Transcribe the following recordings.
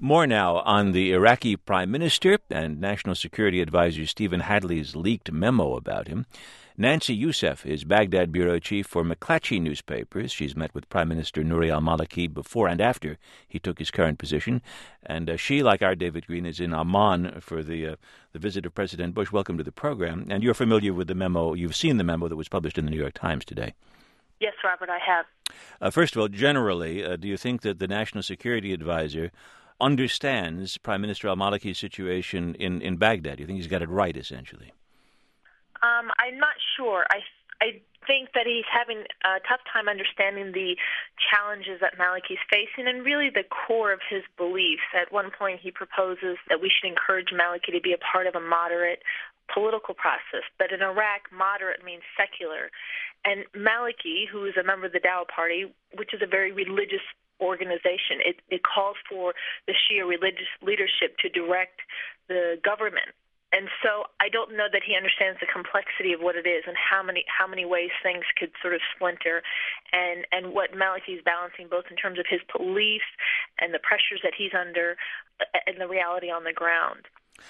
More now on the Iraqi Prime Minister and National Security Advisor Stephen Hadley's leaked memo about him. Nancy Youssef is Baghdad bureau chief for McClatchy newspapers. She's met with Prime Minister Nouri al-Maliki before and after he took his current position. And she, like our David Green, is in Amman for the visit of President Bush. Welcome to the program. And you're familiar with the memo. You've seen the memo that was published in the New York Times today. Yes, Robert, I have. First of all, generally, do you think that the National Security Advisor understands Prime Minister al-Maliki's situation in Baghdad? Do you think he's got it right, essentially? I'm not sure. I think that he's having a tough time understanding the challenges that Maliki's facing and really the core of his beliefs. At one point, he proposes that we should encourage Maliki to be a part of a moderate political process. But in Iraq, moderate means secular. And Maliki, who is a member of the Dawa Party, which is a very religious organization, it calls for the Shia religious leadership to direct the government. And so I don't know that he understands the complexity of what it is and how many ways things could sort of splinter, and what Maliki is balancing both in terms of his beliefs and the pressures that he's under and the reality on the ground.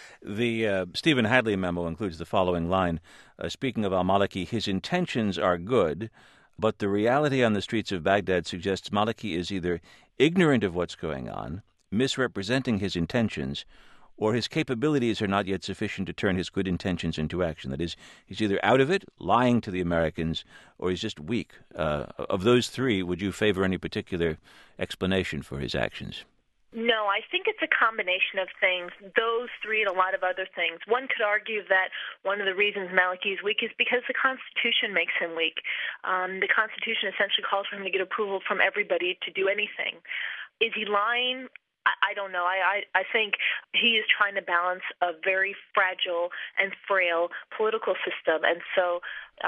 The Stephen Hadley memo includes the following line. Speaking of al-Maliki, his intentions are good, but the reality on the streets of Baghdad suggests Maliki is either ignorant of what's going on, misrepresenting his intentions, or his capabilities are not yet sufficient to turn his good intentions into action. That is, he's either out of it, lying to the Americans, or he's just weak. Of those three, would you favor any particular explanation for his actions? No, I think it's a combination of things, those three and a lot of other things. One could argue that one of the reasons Maliki is weak is because the Constitution makes him weak. The Constitution essentially calls for him to get approval from everybody to do anything. Is he lying? I don't know. I think he is trying to balance a very fragile and frail political system, and so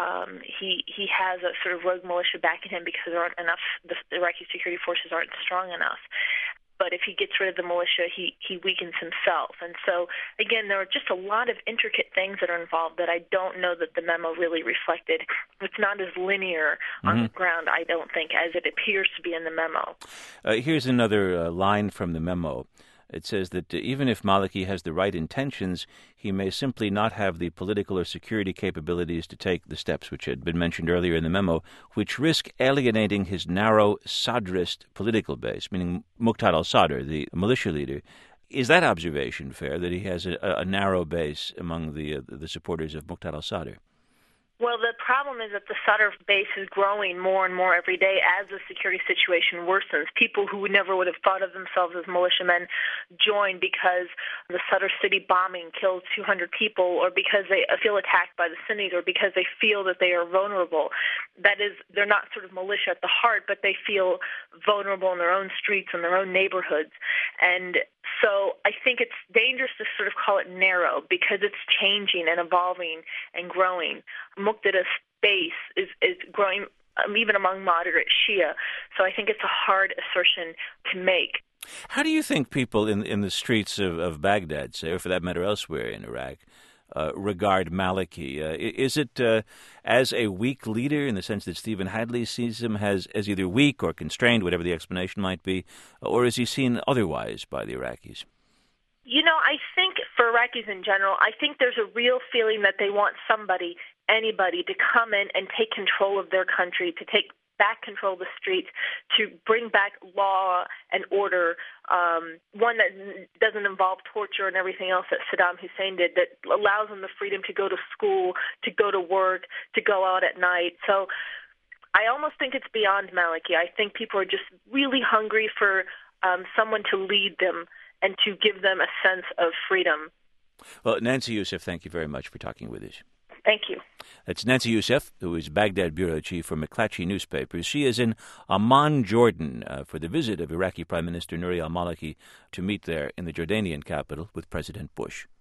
he has a sort of rogue militia backing him because there aren't enough. The Iraqi security forces aren't strong enough. But if he gets rid of the militia, he weakens himself. And so, again, there are just a lot of intricate things that are involved that I don't know that the memo really reflected. It's not as linear on the ground, I don't think, as it appears to be in the memo. Here's another line from the memo. It says that even if Maliki has the right intentions, he may simply not have the political or security capabilities to take the steps which had been mentioned earlier in the memo, which risk alienating his narrow Sadrist political base, meaning Muqtada al-Sadr, the militia leader. Is that observation fair, that he has a narrow base among the supporters of Muqtada al-Sadr? Well, the problem is that the Sadr base is growing more and more every day as the security situation worsens. People who never would have thought of themselves as militiamen join because the Sadr city bombing killed 200 people, or because they feel attacked by the Sunnis, or because they feel that they are vulnerable. That is, they're not sort of militia at the heart, but they feel vulnerable in their own streets and their own neighborhoods. And so I think it's dangerous to sort of call it narrow because it's changing and evolving and growing. Muqtada's base is growing even among moderate Shia. So I think it's a hard assertion to make. How do you think people in the streets of Baghdad, say, or for that matter elsewhere in Iraq, regard Maliki? Is it as a weak leader in the sense that Stephen Hadley sees him as either weak or constrained, whatever the explanation might be, or is he seen otherwise by the Iraqis? You know, I think for Iraqis in general, I think there's a real feeling that they want anybody to come in and take control of their country, to take back control of the streets, to bring back law and order, one that doesn't involve torture and everything else that Saddam Hussein did, that allows them the freedom to go to school, to go to work, to go out at night. So I almost think it's beyond Maliki. I think people are just really hungry for someone to lead them and to give them a sense of freedom. Well, Nancy Youssef, thank you very much for talking with us. Thank you. That's Nancy Youssef, who is Baghdad bureau chief for McClatchy newspapers. She is in Amman, Jordan, for the visit of Iraqi Prime Minister Nouri al-Maliki to meet there in the Jordanian capital with President Bush.